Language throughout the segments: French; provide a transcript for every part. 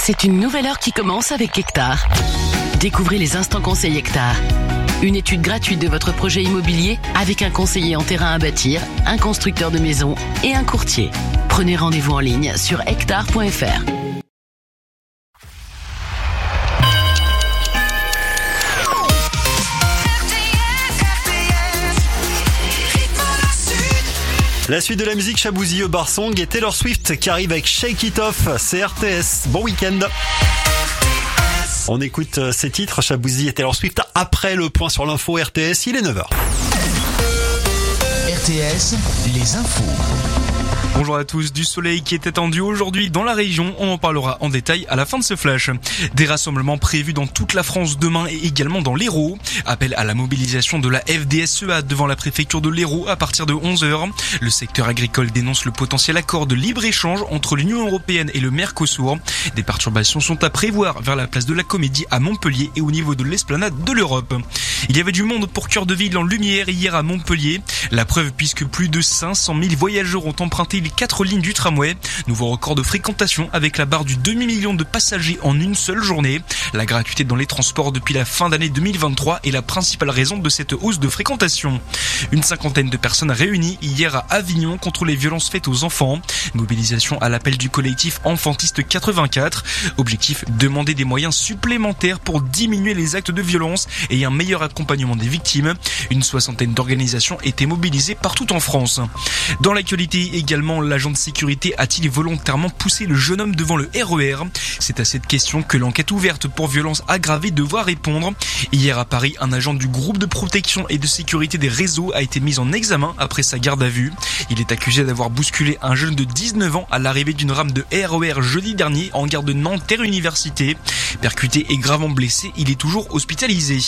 C'est une nouvelle heure qui commence avec Hectare. Découvrez les instants conseils Hectare. Une étude gratuite de votre projet immobilier avec un conseiller en terrain à bâtir, un constructeur de maisons et un courtier. Prenez rendez-vous en ligne sur hectare.fr. La suite de la musique, Shabouzzy, Barsong et Taylor Swift qui arrive avec Shake It Off. C'est RTS. Bon week-end. On écoute ces titres, Shabouzzy et Taylor Swift, après le point sur l'info RTS. Il est 9h. RTS, les infos. Bonjour à tous, du soleil qui est attendu aujourd'hui dans la région, on en parlera en détail à la fin de ce flash. Des rassemblements prévus dans toute la France demain et également dans l'Hérault. Appel à la mobilisation de la FDSEA devant la préfecture de l'Hérault à partir de 11h. Le secteur agricole dénonce le potentiel accord de libre-échange entre l'Union européenne et le Mercosur. Des perturbations sont à prévoir vers la place de la Comédie à Montpellier et au niveau de l'esplanade de l'Europe. Il y avait du monde pour Cœur de Ville en lumière hier à Montpellier. La preuve puisque plus de 500 000 voyageurs ont emprunté les 4 lignes du tramway. Nouveau record de fréquentation avec la barre du demi-million de passagers en une seule journée. La gratuité dans les transports depuis la fin d'année 2023 est la principale raison de cette hausse de fréquentation. Une cinquantaine de personnes réunies hier à Avignon contre les violences faites aux enfants. Mobilisation à l'appel du collectif Enfantiste 84. Objectif, demander des moyens supplémentaires pour diminuer les actes de violence et un meilleur accompagnement des victimes. Une soixantaine d'organisations étaient mobilisées partout en France. Dans l'actualité également, l'agent de sécurité a-t-il volontairement poussé le jeune homme devant le RER? C'est à cette question que l'enquête ouverte pour violence aggravée devra répondre. Hier à Paris, un agent du groupe de protection et de sécurité des réseaux a été mis en examen après sa garde à vue. Il est accusé d'avoir bousculé un jeune de 19 ans à l'arrivée d'une rame de RER jeudi dernier en gare de Nanterre Université. Percuté et gravement blessé, il est toujours hospitalisé.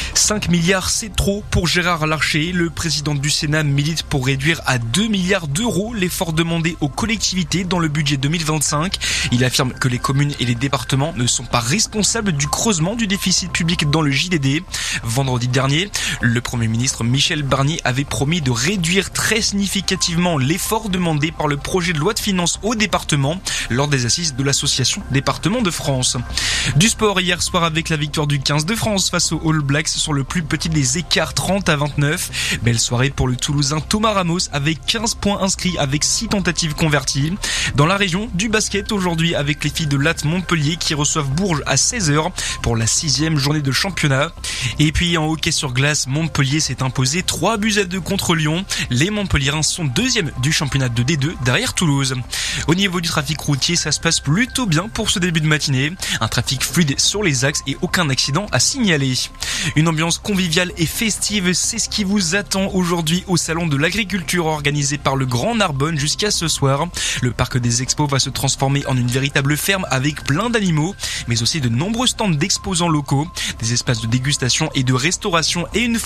5 milliards, c'est trop pour Gérard Larcher. Le président du Sénat milite pour réduire à 2 milliards d'euros l'effort demandé aux collectivités dans le budget 2025. Il affirme que les communes et les départements ne sont pas responsables du creusement du déficit public dans le JDD. Vendredi dernier, le Premier ministre Michel Barnier avait promis de réduire très significativement l'effort demandé par le projet de loi de finances au département lors des assises de l'association Départements de France. Du sport hier soir avec la victoire du 15 de France face aux All Blacks sur le plus petit des écarts 30-29. Belle soirée pour le Toulousain Thomas Ramos avec 15 points inscrits avec 6 tentatives converties. Dans la région du basket aujourd'hui avec les filles de Latte Montpellier qui reçoivent Bourges à 16h pour la 6e journée de championnat. Et puis en hockey sur glace, Montpellier s'est imposé 3-2 contre Lyon. Les Montpelliérains sont 2e du championnat de D2 derrière Toulouse. Au niveau du trafic routier, ça se passe plutôt bien pour ce début de matinée. Un trafic fluide sur les axes et aucun accident à signaler. Une ambiance conviviale et festive, c'est ce qui vous attend aujourd'hui au salon de l'agriculture organisé par le Grand Narbonne jusqu'à ce soir. Le parc des expos va se transformer en une véritable ferme avec plein d'animaux, mais aussi de nombreux stands d'exposants locaux, des espaces de dégustation et de restauration et une